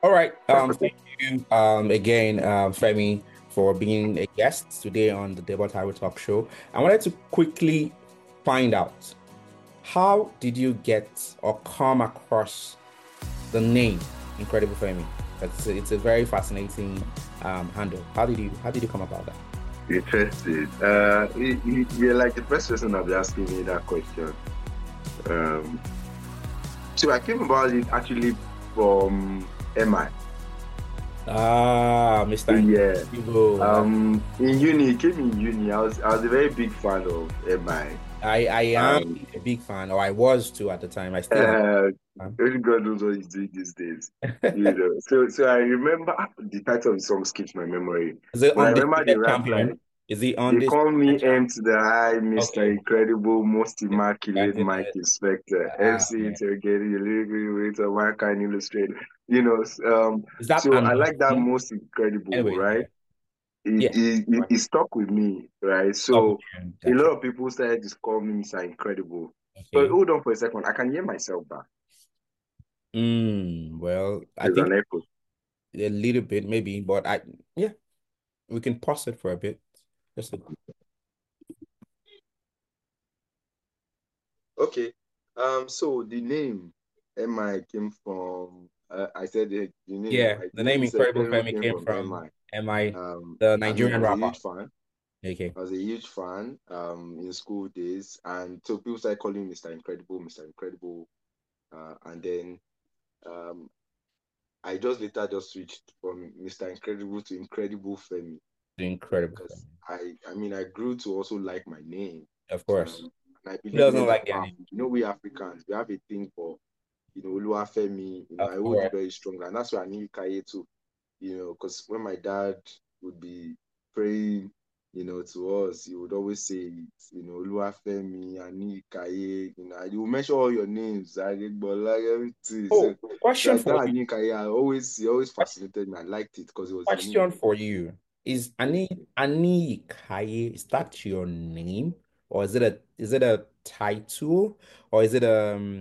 All right. Thank you again, Femi, for being a guest today on the Debut Highway Talk Show. I wanted to quickly find out how did you get or come across the name Incredible Femi? It's a very fascinating handle. How did you come about that? Interesting. You're like the first person that'll be asking me that question. Um, so I came about it actually from MI. Ah, Mr. Yeah. Incredible. In uni, it came in uni. I was a very big fan of MI. I am Um, a big fan, or I was too at the time. I still am. uh, only God knows what he's doing these days. So I remember the title of the song skips my memory, Is it but I remember the undisputed rap champion? line. Is he They call me undisputed M champion? to the high, Mr. Okay. Incredible, most Yes, immaculate that's Mike it. Inspector, Ah, MC yeah. Interrogator, your lyrical waiter, one kind illustrator. Is that So I an like that most incredible, Anyways, right? yeah. It, Yeah. it, it, it stuck with me, right? Stop with So you. a Gotcha. lot of people started to call me Mr. Incredible. But Okay. hold on for a second, I can hear myself back. Well, I There's think an echo. a little bit maybe, but yeah, we can pause it for a bit. Just a, Okay. So the name MI came from I said the name, yeah, right? the The name name is Incredible incredible Femi came came from from MI. MI, the I mean, I Nigerian was a rapper. huge fan. Okay. I was a huge fan in school days, and so people started calling me Mr. Incredible, Mr. Incredible, and then um, I just later just switched from Mr. Incredible to Incredible Femi, The right? Incredible Because Femi. I mean, I grew to also like my name, Of course. and I Who believe doesn't names are like their name? powerful. We Africans, we have a thing for Oluwafemi. I Of hold it course. very strong, and that's why I need Kaye too. Because when my dad would be praying, to us, he would always say, Oluwafemi, Anikaye, he will mention all your names, Aregbola, everything. So, Oh, question like for that you. Anikaye, he always fascinated me. I liked it because it was unique. Question for you. Is Ani Kaye, is that your name? Or is it a title? Or is it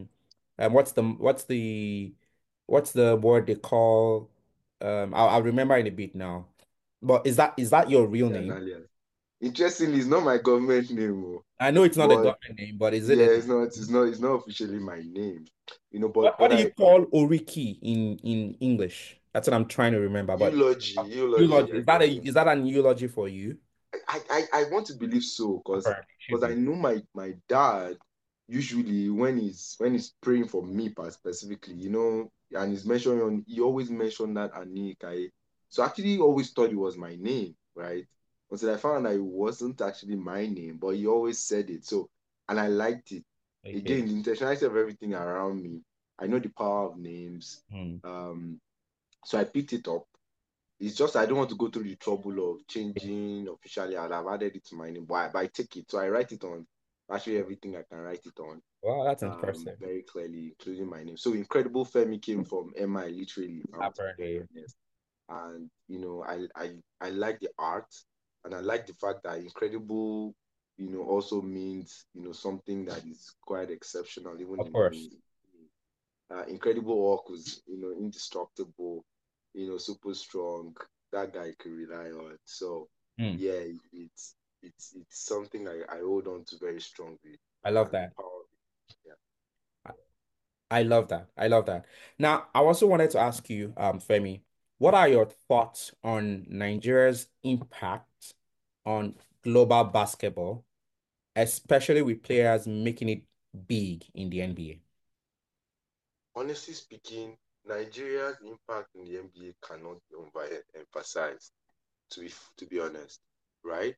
what's the word they call I'll remember in a bit now. But is that your real Yeah, an name? alias. Interestingly, it's not my government name, I know it's not a but government name, but is it yeah, a it's not officially my name. what But do you call Oriki in English? That's what I'm trying to remember. But eulogy, eulogy, I is that a call it. is that an eulogy for you? I want to believe so Apparently, it should because I be. know my dad usually when he's praying for me specifically, and he always mentioned that Anikai. So I actually always thought it was my name, right? Until I found out it wasn't actually my name, but he always said it. So and I liked it. Okay. Again, the intentionality of everything around me. I know the power of names. Hmm. Um, so I picked it up. It's just I don't want to go through the trouble of changing officially, and I've added it to my name, but I take it. So I write it on actually everything I can write it on, Wow, that's impressive. very clearly, including my name. So Incredible Femi came from MI, literally, if I'm to be very Apparently, honest. And I like the art, and I like the fact that incredible, also means something that is quite exceptional, even of in course. Incredible Hulk was, indestructible, super strong. That guy could rely on. So Hmm. yeah, it's something I hold on to very strongly, I love and the that. power of it. Yeah. I I love that. I love that. Now, I also wanted to ask you, Femi, what are your thoughts on Nigeria's impact on global basketball, especially with players making it big in the NBA? Honestly speaking, Nigeria's impact in the NBA cannot be overemphasized. To be honest, right?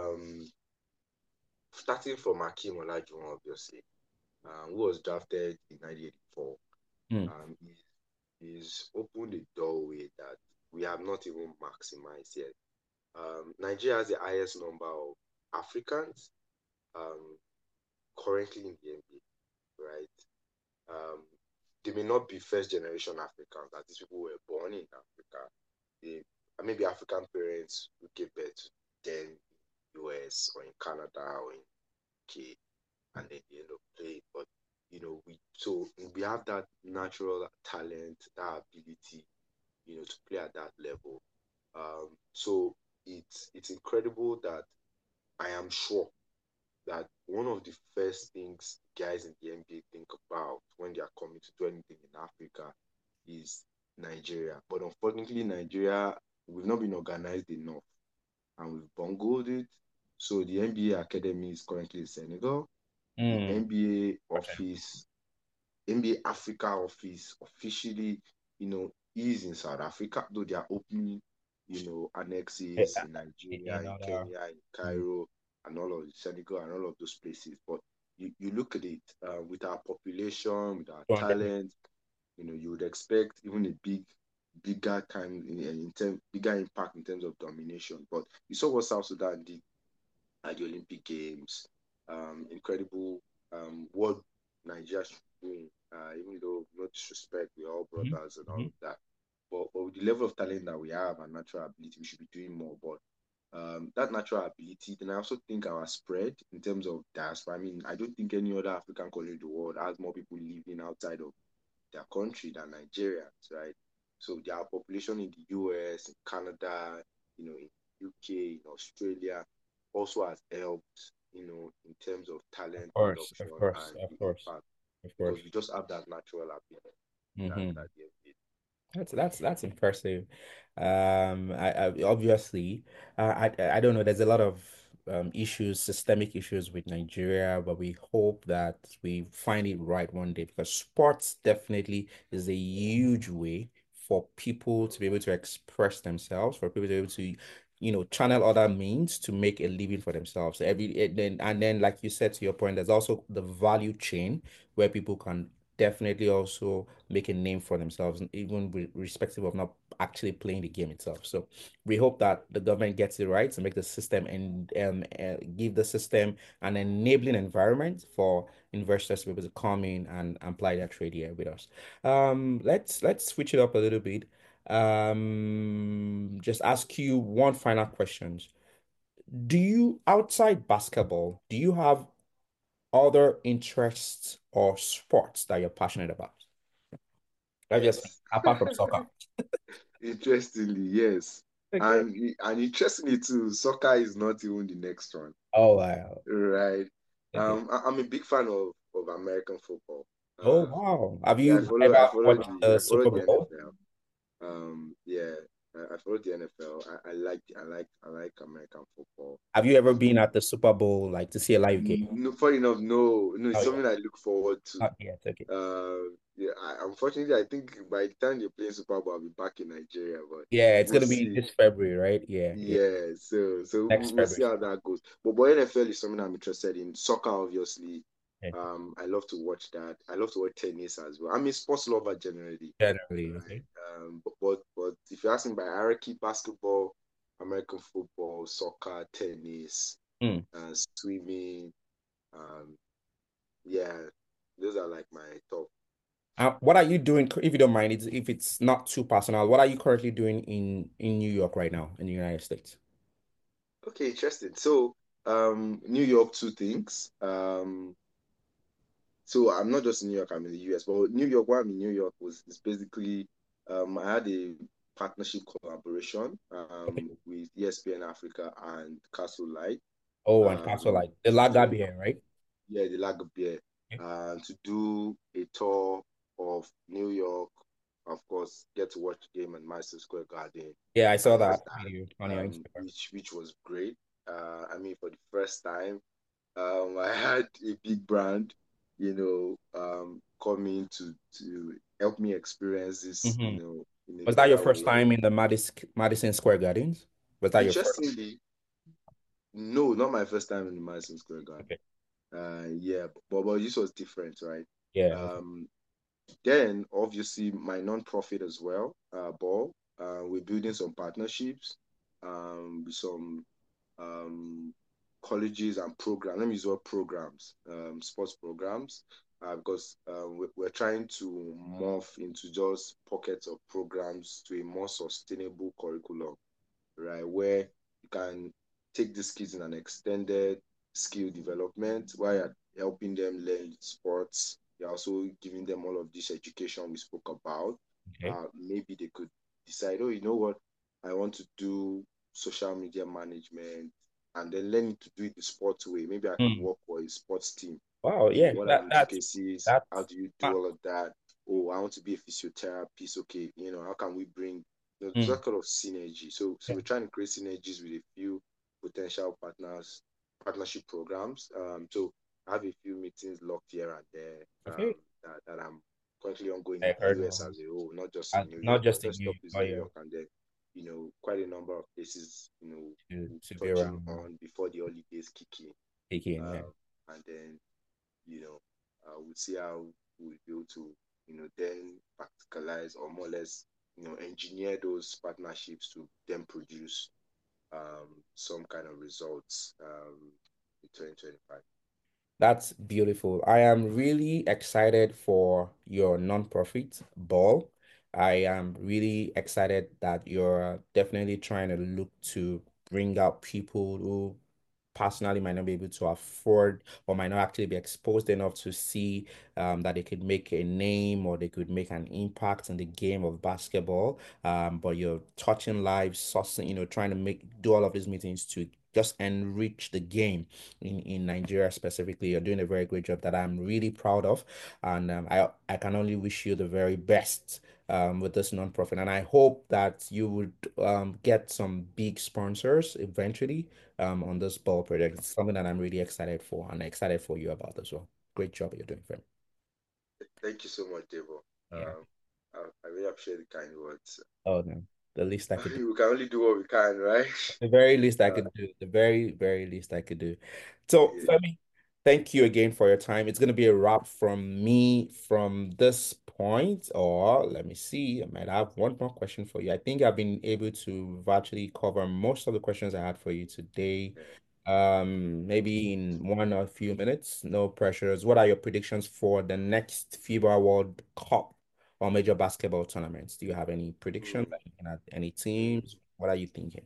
Starting from Hakeem Olajuwon, obviously, who was drafted in 1984. Hmm. He's opened a doorway that we have not even maximized yet. Nigeria has the highest number of Africans um, currently in the NBA, right? Um, they may not be first generation Africans, that these people were born in Africa. They maybe African parents who gave birth to them in US or in Canada or in UK, and then they end up playing. But we have that natural talent, that ability to play at that level. So it's incredible that I am sure that one of the first things guys in the NBA think about when they are coming to do anything in Africa is Nigeria. But unfortunately, Nigeria, we've not been organized enough and we've bungled it. So the NBA Academy is currently in Senegal. The Mm. NBA Okay. office, NBA Africa office officially, is in South Africa, though they are opening, Eh, annexes in Nigeria, In in other, Kenya, in mm, Cairo, and all of Senegal and all of those places. But you look at it with our population, with our 200. talent, you would expect even a bigger bigger impact in terms of domination. But you saw what South Sudan did at the Olympic Games. Incredible what Nigeria should be doing, even though no disrespect, we're all Mhm, brothers and all mhm. of that. But with the level of talent that we have and natural ability, we should be doing more. But that natural ability, then I also think our spread in terms of diaspora. I mean, I don't think any other African country in the world has more people living outside of their country than Nigerians, right? So their population in the US, in Canada, in UK, in Australia, also has helped, in terms of talent Of course, production of course, and of the course, impact, of because course. we just have that natural ability Hmm. that the NBA. That's impressive. I obviously, I don't know. There's a lot of issues, systemic issues with Nigeria, but we hope that we find it right one day because sports definitely is a huge way for people to be able to express themselves, for people to be able to, channel other means to make a living for themselves. And then, like you said to your point, there's also the value chain where people can definitely also make a name for themselves, even respective of not actually playing the game itself. So we hope that the government gets it right to make the system and give the system an enabling environment for investors to be able to come in and apply their trade here with us. Let's switch it up a little bit. Just ask you one final question. Do you, outside basketball, do you have other interests or sports that you're passionate about? Obviously, Yes. apart from soccer. Interestingly, yes. Okay. And interestingly too, soccer is not even the next one, Oh wow. right? Okay. I'm a big fan of American football. Oh Uh, wow. Have yeah, you ever watched I the follow Super the Bowl? NFL. Yeah, I follow the NFL. I like American football. Have you ever been Um, at the Super Bowl like to see a live game? no, funny enough, no, no, it's Oh yeah, something I look forward to. not yet. Okay. Yeah, unfortunately, I think by the time they're playing Super Bowl, I'll be back in Nigeria. But Yeah, it's we'll gonna be see. this February, right? Yeah, yeah. Yeah, so Next we'll see February. how that goes. But NFL is something I'm interested in. Soccer, obviously. Okay. I love to watch that. I love to watch tennis as well. I'm a sports lover generally, Generally, right? okay. But if you ask me by hierarchy, basketball, American football, soccer, tennis, Hmm. swimming, um, yeah, those are like my top. What are you doing, if you don't mind, if it's not too personal, what are you currently doing in New York right now in the United States? Okay, interesting. So, New York, two things. So I'm not just in New York, I'm in the US. But New York, why I'm in New York was is basically I had a partnership collaboration Okay. with ESPN Africa and Castle Light Oh, and Castle um, like the to Lager do beer, right? the Lager beer Okay. to do a tour of New York. Of course, get to watch the game at Madison Square Garden Yeah, I saw and all that video on that, your Instagram. which was great. I mean, for the first time. I had a big brand, coming to help me experience this, Hmm. in a Was that your bigger first way. time in the Madison Square Gardens? Was that your first? Interestingly, no, not my first time in the Madison Square Garden. Okay. Yeah, but this was different, right? Yeah. Okay. Um, then obviously my non-profit as well, Ball. We're building some partnerships, with some um, colleges and programs. Let me use what programs, sports programs, because we're trying to morph into just pockets of programs to a more sustainable curriculum, right? Where you can take these kids in an extended skill development while you're helping them learn sports. You're also giving them all of this education we spoke about. Okay. Maybe they could decide, oh, you know what, I want to do social media management and then learning to do it the sports way. Maybe I can Mm. work for a sports team. Wow, You know, yeah, what are that the that's intricacies? How that's do you do ah, all of that? Oh, I want to be a physiotherapist. Okay, you know, how can we bring mm, that kind of synergy? So yeah, we're trying to create synergies with a few potential partnership programs. So I have a few meetings locked here and there okay. that I'm currently ongoing in I the heard US of as a whole, not just in and New not York. My just in first New stop York, is but New yeah, York, and then quite a number of places to be touching around on before the holidays kick in. again, yeah. And then you know, we'll see how we'll be able to, then practicalize or more or less, engineer those partnerships to then produce some kind of results in 2025. That's beautiful. I am really excited for your nonprofit ball. I am really excited that you're definitely trying to look to bring out people who personally might not be able to afford or might not actually be exposed enough to see that they could make a name or they could make an impact in the game of basketball. But you're touching lives, sourcing, trying to do all of these meetings to just enrich the game in Nigeria specifically. You're doing a very great job that I'm really proud of, and I can only wish you the very best with this nonprofit. And I hope that you would get some big sponsors eventually on this ball project. It's something that I'm really excited for and excited for you about as well. Great job you're doing, friend. Thank you so much, Devo. Yeah. I really appreciate the kind words. Oh no, the least I could do. We can only do what we can, right? The very least I Uh, could do. The very, very least I could do. So, yeah, Femi, thank you again for your time. It's going to be a wrap from me from this point, or let me see. I might have one more question for you. I think I've been able to virtually cover most of the questions I had for you today. yeah. Maybe in one or a few minutes. No pressures. What are your predictions for the next FIBA World Cup or major basketball tournaments? Do you have any predictions? Mm, Are you looking at any mm. teams? What are you thinking?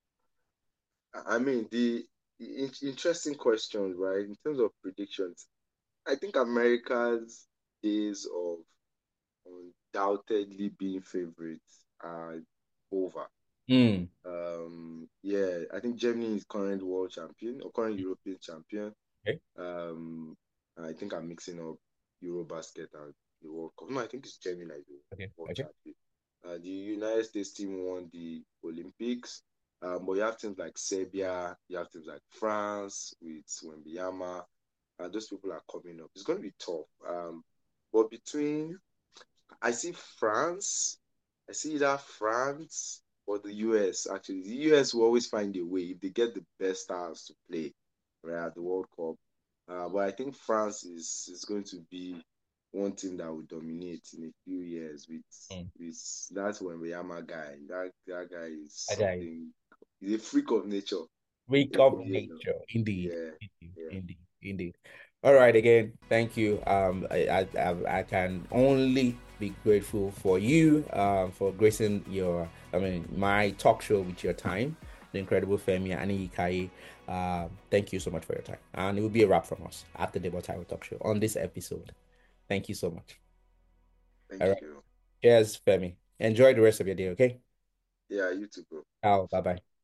I mean, the interesting question, right? In terms of predictions, I think America's days of undoubtedly being favorites are over. Mm. Yeah, I think Germany is current world champion or current European champion. Okay. Um, I think I'm mixing up Eurobasket and the World Cup. No, I think it's Germany like the Okay. world Okay. champion. The United States team won the Olympics, but you have teams like Serbia, you have teams like France with Wembanyama, and those people are coming up. It's going to be tough. But between I see France. I see either France or the US. Actually, the US will always find a way if they get the best stars to play right, at the World Cup. But I think France is going to be one team that will dominate in a few years Mm. with that Wembanyama guy. That guy is Okay. something. He's a freak of nature. Week of You know. nature. Indeed. Yeah. Indeed. Yeah. Indeed. Indeed. All right, again, thank you. I can only be grateful for you for gracing my talk show with your time. The incredible Femi Anikai. Thank you so much for your time. And it will be a wrap from us at the Debut Title Talk Show on this episode. Thank you so much. All Thank right. you. Cheers, Femi. Enjoy the rest of your day, okay? Yeah, you too, bro. Ciao. Bye bye.